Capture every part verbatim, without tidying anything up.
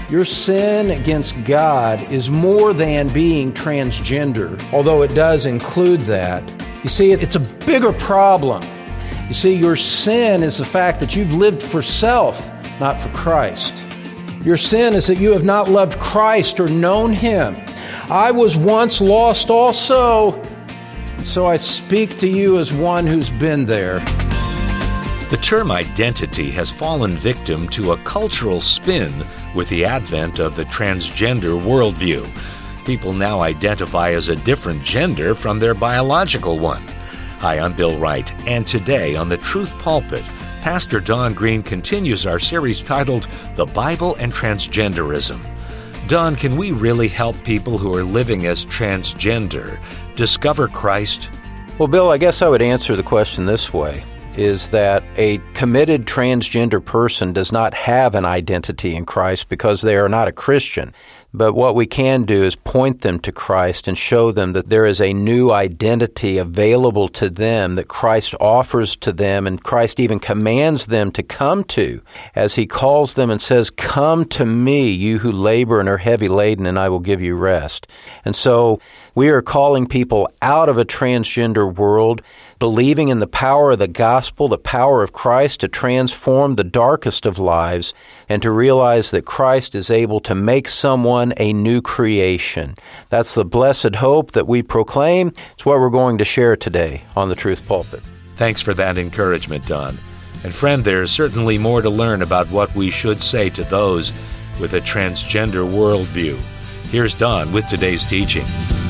Your sin against God is more than being transgender, although it does include that. You see, it's a bigger problem. You see, your sin is the fact that you've lived for self, not for Christ. Your sin is that you have not loved Christ or known Him. I was once lost also, so I speak to you as one who's been there. The term identity has fallen victim to a cultural spin with the advent of the transgender worldview. People now identify as a different gender from their biological one. Hi, I'm Bill Wright, and today on the Truth Pulpit, Pastor Don Green continues our series titled The Bible and Transgenderism. Don, can we really help people who are living as transgender discover Christ? Well, Bill, I guess I would answer the question this way, is that a committed transgender person does not have an identity in Christ because they are not a Christian. But what we can do is point them to Christ and show them that there is a new identity available to them that Christ offers to them, and Christ even commands them to come to, as He calls them and says, "Come to me, you who labor and are heavy laden, and I will give you rest." And so we are calling people out of a transgender world, believing in the power of the gospel, the power of Christ to transform the darkest of lives, and to realize that Christ is able to make someone a new creation. That's the blessed hope that we proclaim. It's what we're going to share today on the Truth Pulpit. Thanks for that encouragement, Don. And friend, there's certainly more to learn about what we should say to those with a transgender worldview. Here's Don with today's teaching.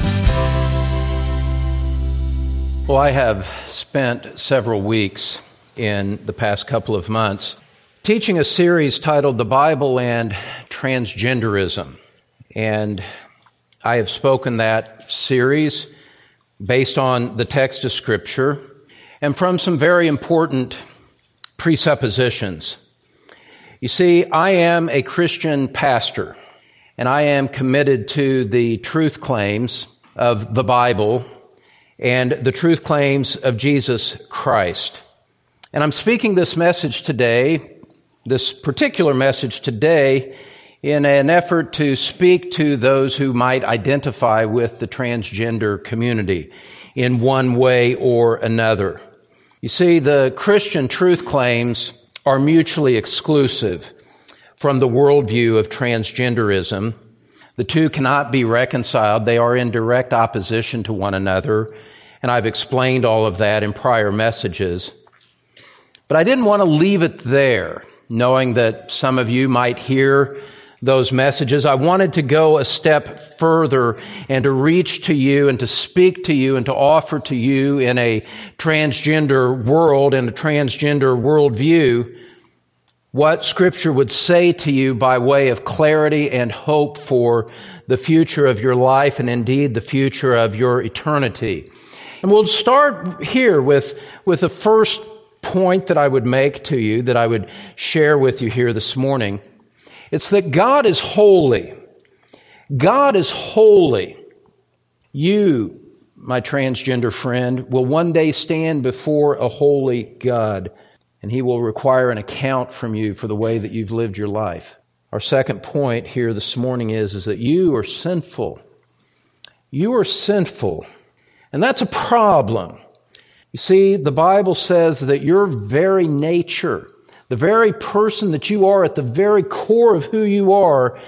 Well, I have spent several weeks in the past couple of months teaching a series titled The Bible and Transgenderism. And I have spoken that series based on the text of Scripture and from some very important presuppositions. You see, I am a Christian pastor, and I am committed to the truth claims of the Bible and the truth claims of Jesus Christ. And I'm speaking this message today, this particular message today, in an effort to speak to those who might identify with the transgender community in one way or another. You see, the Christian truth claims are mutually exclusive from the worldview of transgenderism. The two cannot be reconciled. They are in direct opposition to one another, and I've explained all of that in prior messages. But I didn't want to leave it there, knowing that some of you might hear those messages. I wanted to go a step further and to reach to you and to speak to you and to offer to you in a transgender world and a transgender worldview what Scripture would say to you by way of clarity and hope for the future of your life and indeed the future of your eternity. And we'll start here with, with the first point that I would make to you, that I would share with you here this morning. It's that God is holy. God is holy. You, my transgender friend, will one day stand before a holy God, and He will require an account from you for the way that you've lived your life. Our second point here this morning is, is that you are sinful. You are sinful, and that's a problem. You see, the Bible says that your very nature, the very person that you are at the very core of who you are,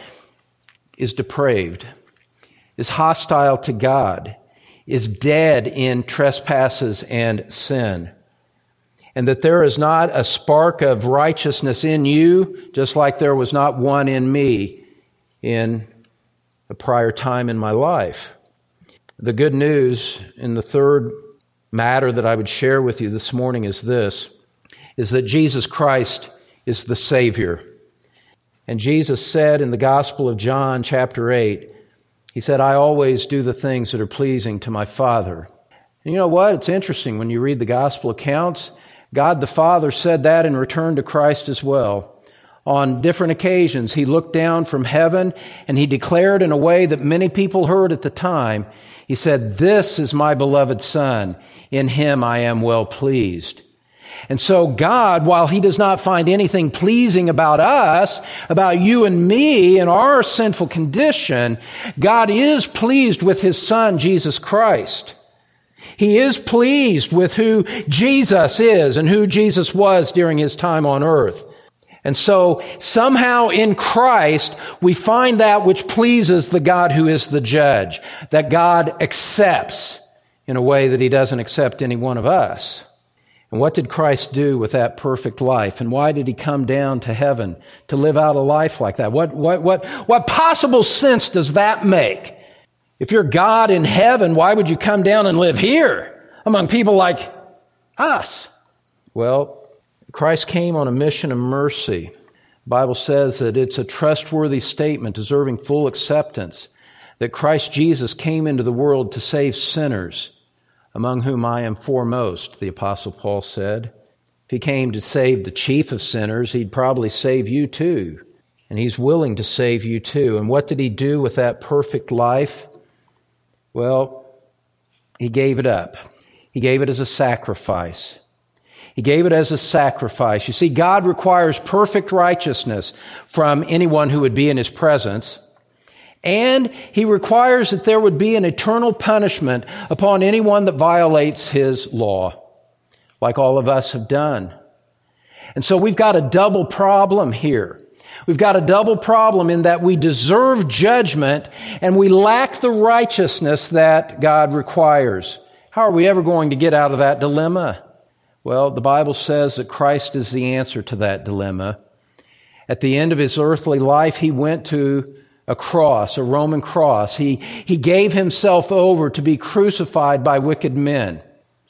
is depraved, is hostile to God, is dead in trespasses and sin. And that there is not a spark of righteousness in you, just like there was not one in me in a prior time in my life. The good news in the third matter that I would share with you this morning is this, is that Jesus Christ is the Savior. And Jesus said in the Gospel of John, chapter eight, He said, "I always do the things that are pleasing to my Father." And you know what? It's interesting when you read the Gospel accounts, God the Father said that in return to Christ as well. On different occasions, He looked down from heaven and He declared in a way that many people heard at the time, He said, "This is my beloved Son. In Him I am well pleased." And so God, while He does not find anything pleasing about us, about you and me and our sinful condition, God is pleased with His Son, Jesus Christ. He is pleased with who Jesus is and who Jesus was during His time on earth. And so somehow in Christ, we find that which pleases the God who is the judge, that God accepts in a way that He doesn't accept any one of us. And what did Christ do with that perfect life? And why did He come down to heaven to live out a life like that? What, what, what, what possible sense does that make? If you're God in heaven, why would you come down and live here among people like us? Well, Christ came on a mission of mercy. The Bible says that it's a trustworthy statement deserving full acceptance, that Christ Jesus came into the world to save sinners, among whom I am foremost, the Apostle Paul said. If He came to save the chief of sinners, He'd probably save you too. And He's willing to save you too. And what did He do with that perfect life? Well, He gave it up. He gave it as a sacrifice. He gave it as a sacrifice. You see, God requires perfect righteousness from anyone who would be in His presence. And He requires that there would be an eternal punishment upon anyone that violates His law, like all of us have done. And so we've got a double problem here. We've got a double problem in that we deserve judgment and we lack the righteousness that God requires. How are we ever going to get out of that dilemma? Well, the Bible says that Christ is the answer to that dilemma. At the end of His earthly life, He went to a cross, a Roman cross. He, he gave Himself over to be crucified by wicked men.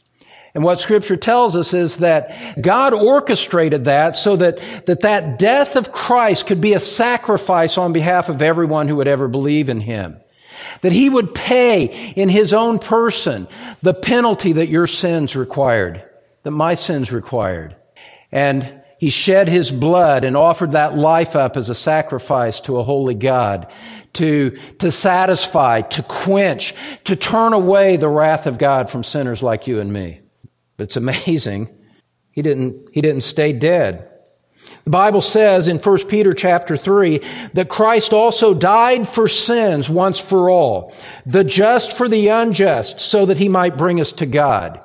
And what Scripture tells us is that God orchestrated that so that, that that death of Christ could be a sacrifice on behalf of everyone who would ever believe in Him. That He would pay in His own person the penalty that your sins required, that my sins required. And He shed His blood and offered that life up as a sacrifice to a holy God to, to satisfy, to quench, to turn away the wrath of God from sinners like you and me. But it's amazing. He didn't, he didn't stay dead. The Bible says in First Peter chapter three that Christ also died for sins once for all, the just for the unjust, so that He might bring us to God.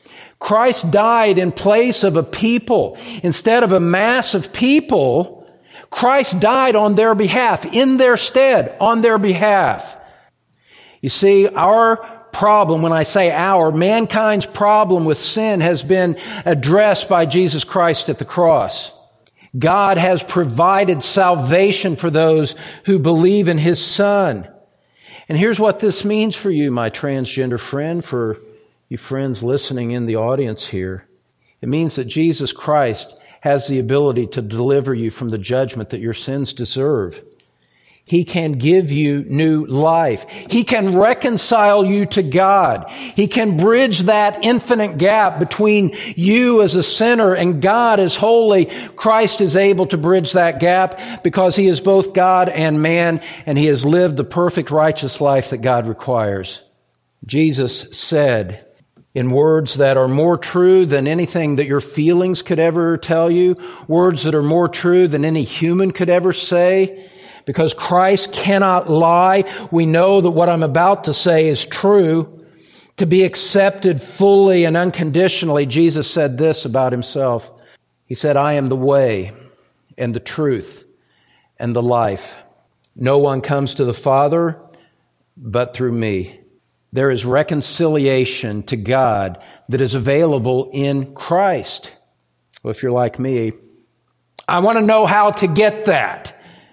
Christ died in place of a people. Instead of a mass of people, Christ died on their behalf, in their stead, on their behalf. You see, our problem, when I say our, mankind's problem with sin has been addressed by Jesus Christ at the cross. God has provided salvation for those who believe in His Son. And here's what this means for you, my transgender friend, for you friends listening in the audience here. It means that Jesus Christ has the ability to deliver you from the judgment that your sins deserve. He can give you new life. He can reconcile you to God. He can bridge that infinite gap between you as a sinner and God as holy. Christ is able to bridge that gap because He is both God and man, and He has lived the perfect righteous life that God requires. Jesus said, in words that are more true than anything that your feelings could ever tell you, words that are more true than any human could ever say, because Christ cannot lie, we know that what I'm about to say is true. To be accepted fully and unconditionally, Jesus said this about Himself. He said, I am the way and the truth and the life. No one comes to the Father but through me. There is reconciliation to God that is available in Christ. Well, if you're like me, I want to know how to get that.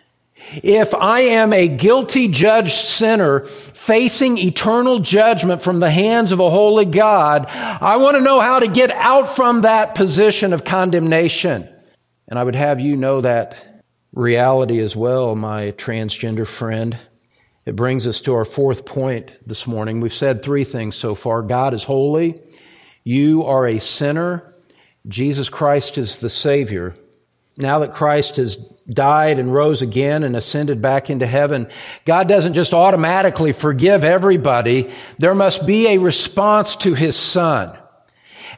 If I am a guilty judged sinner facing eternal judgment from the hands of a holy God, I want to know how to get out from that position of condemnation. And I would have you know that reality as well, my transgender friend. It brings us to our fourth point this morning. We've said three things so far. God is holy. You are a sinner. Jesus Christ is the Savior. Now that Christ has died and rose again and ascended back into heaven, God doesn't just automatically forgive everybody. There must be a response to His Son.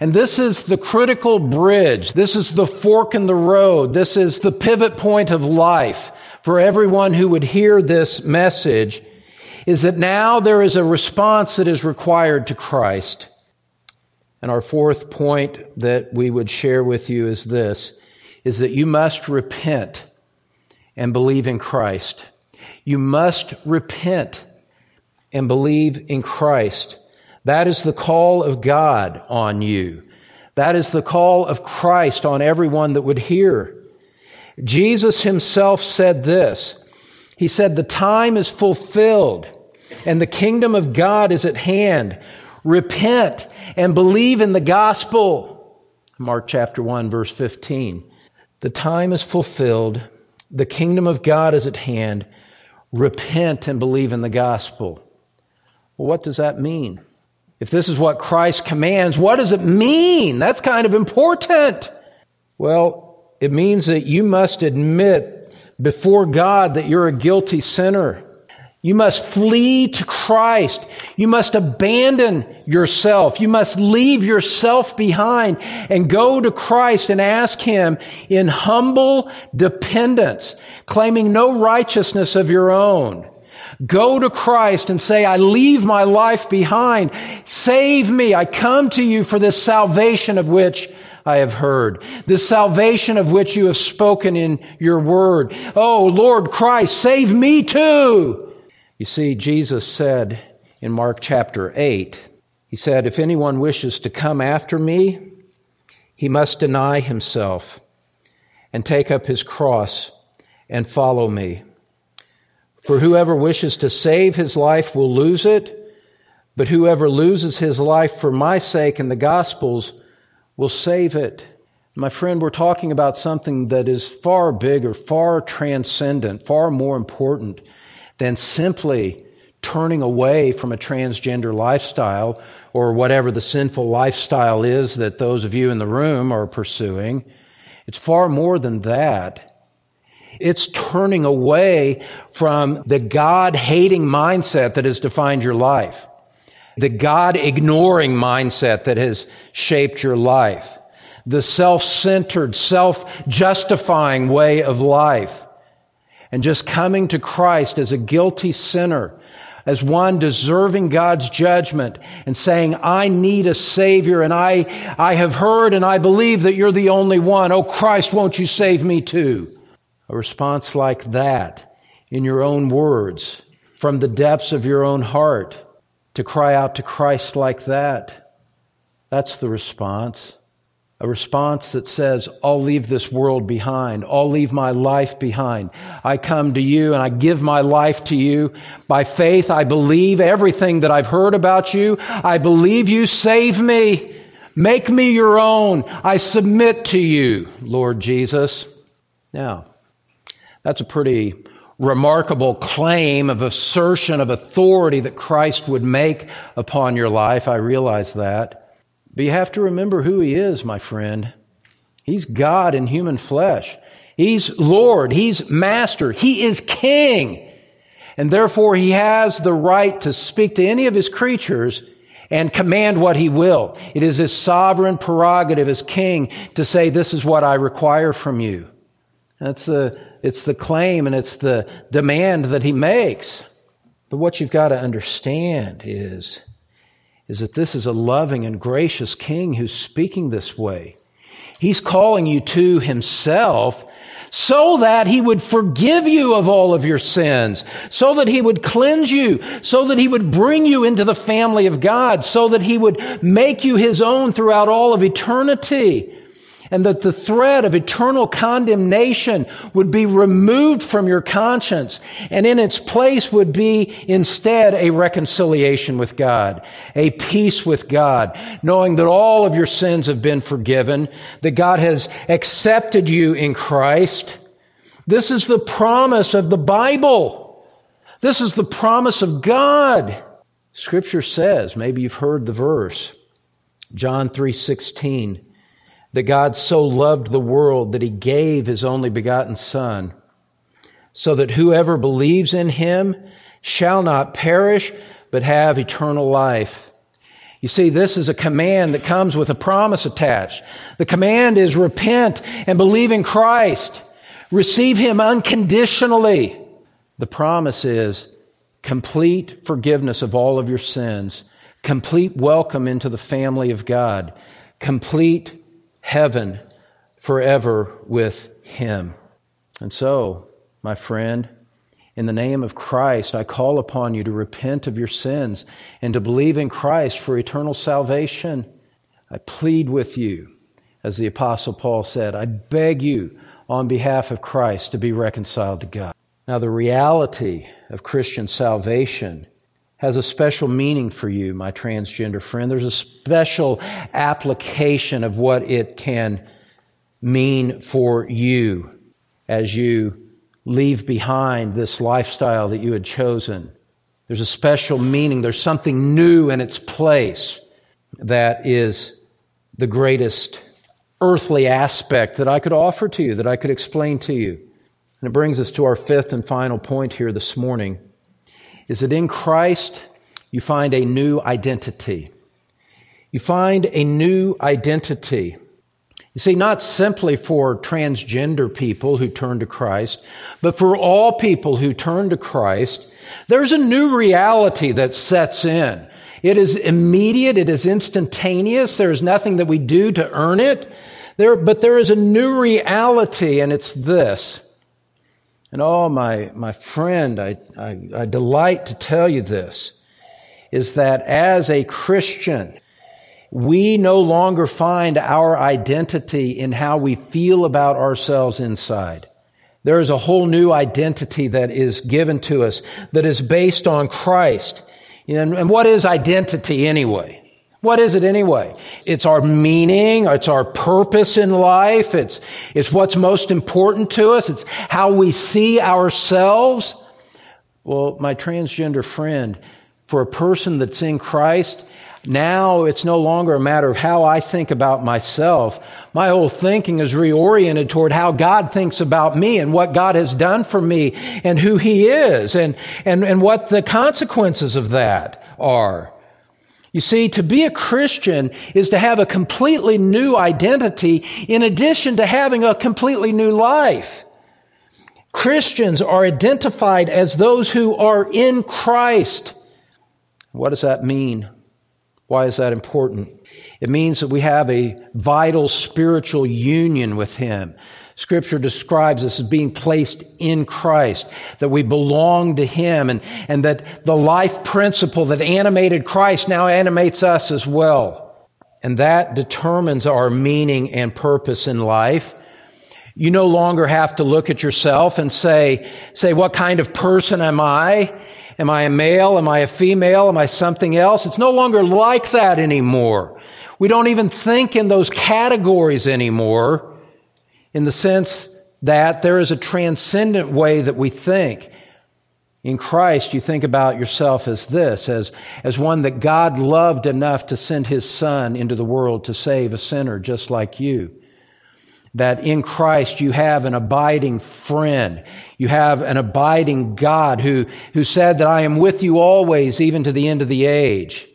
And this is the critical bridge. This is the fork in the road. This is the pivot point of life for everyone who would hear this message, is that now there is a response that is required to Christ. And our fourth point that we would share with you is this, is that you must repent and believe in Christ. You must repent and believe in Christ. That is the call of God on you. That is the call of Christ on everyone that would hear. Jesus himself said this. He said, the time is fulfilled and the kingdom of God is at hand. Repent and believe in the gospel. Mark chapter one, verse fifteen. The time is fulfilled. The kingdom of God is at hand. Repent and believe in the gospel. Well, what does that mean? If this is what Christ commands, what does it mean? That's kind of important. Well, it means that you must admit before God that you're a guilty sinner. You must flee to Christ. You must abandon yourself. You must leave yourself behind and go to Christ and ask Him in humble dependence, claiming no righteousness of your own. Go to Christ and say, I leave my life behind. Save me. I come to you for this salvation of which I have heard, this salvation of which you have spoken in your word. Oh, Lord Christ, save me too. You see, Jesus said in Mark chapter eight, He said, if anyone wishes to come after me, he must deny himself and take up his cross and follow me. For whoever wishes to save his life will lose it, but whoever loses his life for my sake and the gospel's will save it. My friend, we're talking about something that is far bigger, far transcendent, far more important than simply turning away from a transgender lifestyle or whatever the sinful lifestyle is that those of you in the room are pursuing. It's far more than that. It's turning away from the God-hating mindset that has defined your life, the God-ignoring mindset that has shaped your life, the self-centered, self-justifying way of life, and just coming to Christ as a guilty sinner, as one deserving God's judgment, and saying, I need a Savior, and I, I have heard and I believe that you're the only one. Oh, Christ, won't you save me too? A response like that, in your own words, from the depths of your own heart, to cry out to Christ like that, that's the response. A response that says, I'll leave this world behind. I'll leave my life behind. I come to you and I give my life to you. By faith, I believe everything that I've heard about you. I believe you. Save me. Make me your own. I submit to you, Lord Jesus. Now, that's a pretty remarkable claim of assertion of authority that Christ would make upon your life. I realize that. But you have to remember who He is, my friend. He's God in human flesh. He's Lord. He's Master. He is King. And therefore, He has the right to speak to any of His creatures and command what He will. It is His sovereign prerogative as King to say, this is what I require from you. That's the, it's the claim and it's the demand that He makes. But what you've got to understand is, is that this is a loving and gracious King who's speaking this way. He's calling you to Himself so that He would forgive you of all of your sins, so that He would cleanse you, so that He would bring you into the family of God, so that He would make you His own throughout all of eternity, and that the threat of eternal condemnation would be removed from your conscience, and in its place would be instead a reconciliation with God, a peace with God, knowing that all of your sins have been forgiven, that God has accepted you in Christ. This is the promise of the Bible. This is the promise of God. Scripture says, maybe you've heard the verse, John three sixteen, that God so loved the world that He gave His only begotten Son, so that whoever believes in Him shall not perish, but have eternal life. You see, this is a command that comes with a promise attached. The command is repent and believe in Christ. Receive Him unconditionally. The promise is complete forgiveness of all of your sins, complete welcome into the family of God, complete heaven forever with Him. And so, my friend, in the name of Christ, I call upon you to repent of your sins and to believe in Christ for eternal salvation. I plead with you, as the Apostle Paul said, I beg you on behalf of Christ to be reconciled to God. Now, the reality of Christian salvation has a special meaning for you, my transgender friend. There's a special application of what it can mean for you as you leave behind this lifestyle that you had chosen. There's a special meaning. There's something new in its place that is the greatest earthly aspect that I could offer to you, that I could explain to you. And it brings us to our fifth and final point here this morning, is that in Christ you find a new identity. You find a new identity. You see, not simply for transgender people who turn to Christ, but for all people who turn to Christ, there's a new reality that sets in. It is immediate. It is instantaneous. There is nothing that we do to earn it. There, but there is a new reality, and it's this. And oh, my, my friend, I, I, I delight to tell you this, is that as a Christian, we no longer find our identity in how we feel about ourselves inside. There is a whole new identity that is given to us that is based on Christ. And, and what is identity anyway? What is it anyway? It's our meaning, it's our purpose in life, it's, it's what's most important to us, it's how we see ourselves. Well, my transgender friend, for a person that's in Christ, now it's no longer a matter of how I think about myself. My whole thinking is reoriented toward how God thinks about me and what God has done for me and who He is and, and, and what the consequences of that are. You see, to be a Christian is to have a completely new identity in addition to having a completely new life. Christians are identified as those who are in Christ. What does that mean? Why is that important? It means that we have a vital spiritual union with Him. Scripture describes us as being placed in Christ, that we belong to Him, and, and that the life principle that animated Christ now animates us as well. And that determines our meaning and purpose in life. You no longer have to look at yourself and say, say, what kind of person am I? Am I a male? Am I a female? Am I something else? It's no longer like that anymore. We don't even think in those categories anymore, in the sense that there is a transcendent way that we think. In Christ, you think about yourself as this, as, as one that God loved enough to send His Son into the world to save a sinner just like you. That in Christ you have an abiding friend. You have an abiding God who, who said that I am with you always, even to the end of the age.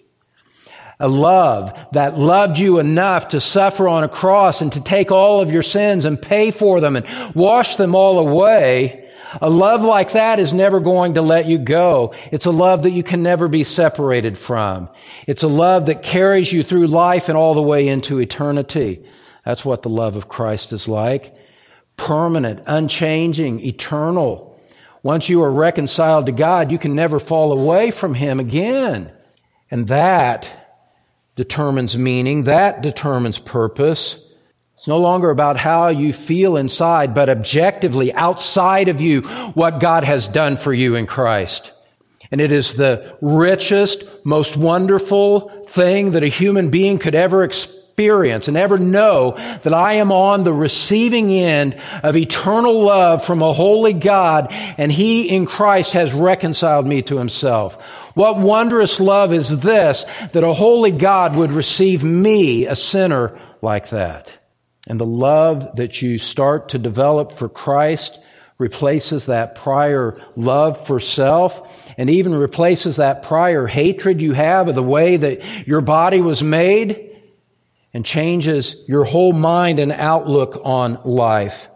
A love that loved you enough to suffer on a cross and to take all of your sins and pay for them and wash them all away. A love like that is never going to let you go. It's a love that you can never be separated from. It's a love that carries you through life and all the way into eternity. That's what the love of Christ is like. Permanent, unchanging, eternal. Once you are reconciled to God, you can never fall away from Him again. And that determines meaning. That determines purpose. It's no longer about how you feel inside, but objectively outside of you, what God has done for you in Christ. And it is the richest, most wonderful thing that a human being could ever experience and ever know, that I am on the receiving end of eternal love from a holy God, and He in Christ has reconciled me to Himself. What wondrous love is this, that a holy God would receive me, a sinner, like that. And the love that you start to develop for Christ replaces that prior love for self, and even replaces that prior hatred you have of the way that your body was made, and changes your whole mind and outlook on life,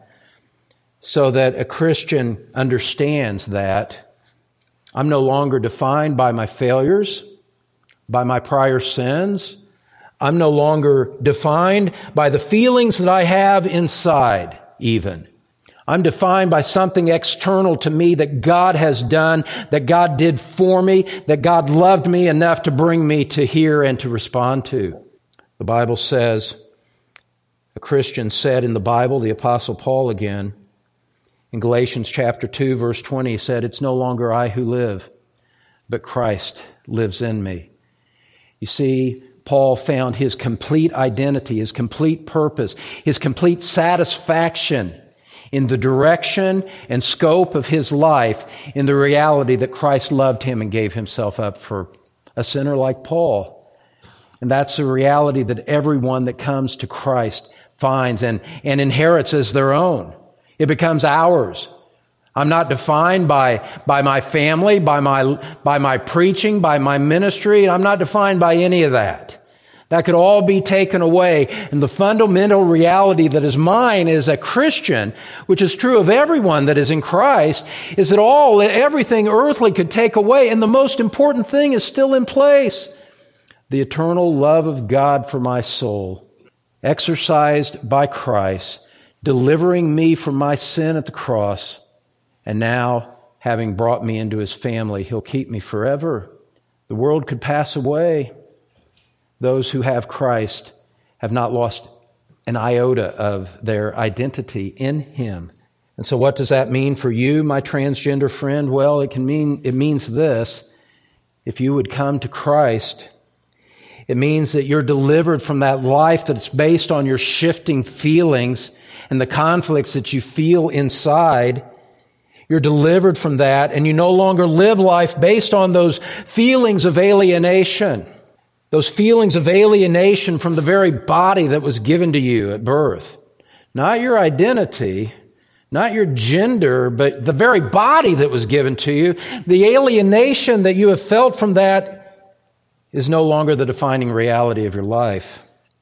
so that a Christian understands that I'm no longer defined by my failures, by my prior sins. I'm no longer defined by the feelings that I have inside, even. I'm defined by something external to me that God has done, that God did for me, that God loved me enough to bring me to hear and to respond to. The Bible says, a Christian said in the Bible, the Apostle Paul again, in Galatians chapter two, verse twenty, he said, it's no longer I who live, but Christ lives in me. You see, Paul found his complete identity, his complete purpose, his complete satisfaction in the direction and scope of his life, in the reality that Christ loved him and gave himself up for a sinner like Paul. And that's the reality that everyone that comes to Christ finds and, and inherits as their own. It becomes ours. I'm not defined by, by my family, by my, by my preaching, by my ministry. I'm not defined by any of that. That could all be taken away. And the fundamental reality that is mine as a Christian, which is true of everyone that is in Christ, is that all, everything earthly could take away. And the most important thing is still in place. The eternal love of God for my soul, exercised by Christ, delivering me from my sin at the cross, and now, having brought me into his family, he'll keep me forever. The world could pass away. Those who have Christ have not lost an iota of their identity in him. And so what does that mean for you, my transgender friend? Well, it can mean, it means this. If you would come to Christ, it means that you're delivered from that life that's based on your shifting feelings and the conflicts that you feel inside. You're delivered from that, and you no longer live life based on those feelings of alienation, those feelings of alienation from the very body that was given to you at birth. Not your identity, not your gender, but the very body that was given to you. The alienation that you have felt from that is no longer the defining reality of your life.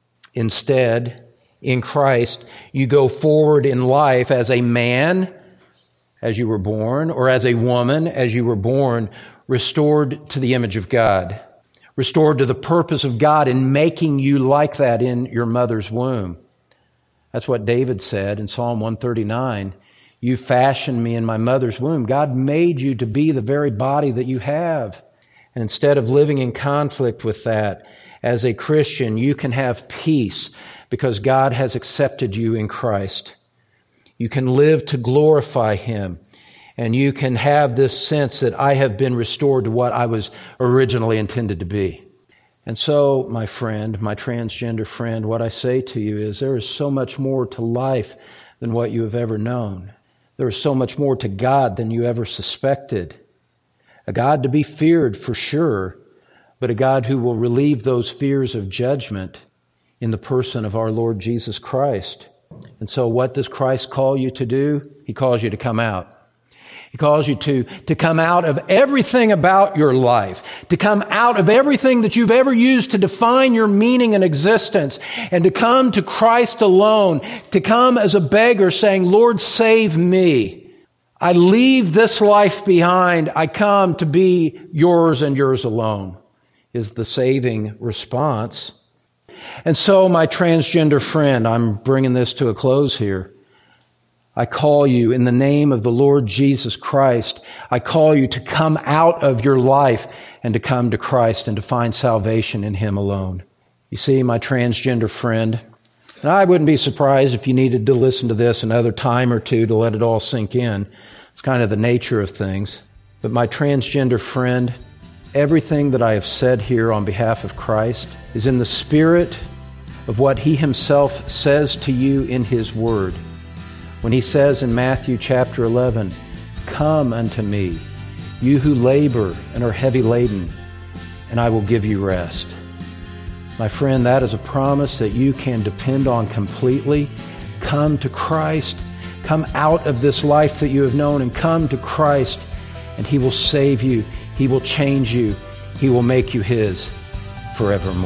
Instead, in Christ, you go forward in life as a man, as you were born, or as a woman, as you were born, restored to the image of God, restored to the purpose of God in making you like that in your mother's womb. That's what David said in Psalm one thirty-nine. You fashioned me in my mother's womb. God made you to be the very body that you have. And instead of living in conflict with that, as a Christian, you can have peace because God has accepted you in Christ. You can live to glorify him, and you can have this sense that I have been restored to what I was originally intended to be. And so, my friend, my transgender friend, what I say to you is there is so much more to life than what you have ever known. There is so much more to God than you ever suspected. A God to be feared for sure, but a God who will relieve those fears of judgment in the person of our Lord Jesus Christ. And so what does Christ call you to do? He calls you to come out. He calls you to, to come out of everything about your life, to come out of everything that you've ever used to define your meaning and existence, and to come to Christ alone, to come as a beggar saying, Lord, save me. I leave this life behind. I come to be yours and yours alone, is the saving response. And so, my transgender friend, I'm bringing this to a close here. I call you in the name of the Lord Jesus Christ. I call you to come out of your life and to come to Christ and to find salvation in him alone. You see, my transgender friend, and I wouldn't be surprised if you needed to listen to this another time or two to let it all sink in. It's kind of the nature of things. But my transgender friend, everything that I have said here on behalf of Christ is in the spirit of what he himself says to you in his word. When he says in Matthew chapter eleven, come unto me, you who labor and are heavy laden, and I will give you rest. My friend, that is a promise that you can depend on completely. Come to Christ. Come out of this life that you have known and come to Christ, and He will save you. He will change you. He will make you His forevermore.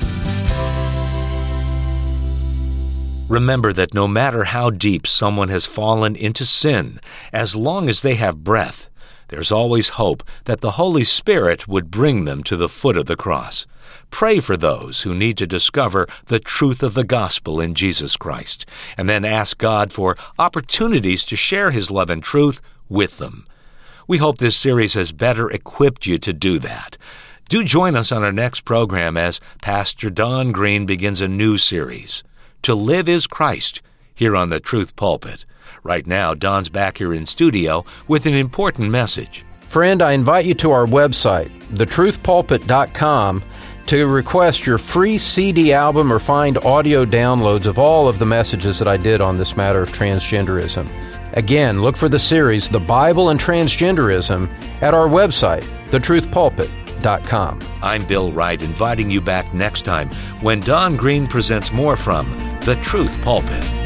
Remember that no matter how deep someone has fallen into sin, as long as they have breath, there's always hope that the Holy Spirit would bring them to the foot of the cross. Pray for those who need to discover the truth of the gospel in Jesus Christ, and then ask God for opportunities to share His love and truth with them. We hope this series has better equipped you to do that. Do join us on our next program as Pastor Don Green begins a new series, To Live is Christ, here on the Truth Pulpit. Right now, Don's back here in studio with an important message. Friend, I invite you to our website, the truth pulpit dot com, to request your free C D album or find audio downloads of all of the messages that I did on this matter of transgenderism. Again, look for the series, The Bible and Transgenderism, at our website, the truth pulpit dot com. I'm Bill Wright, inviting you back next time when Don Green presents more from The Truth Pulpit.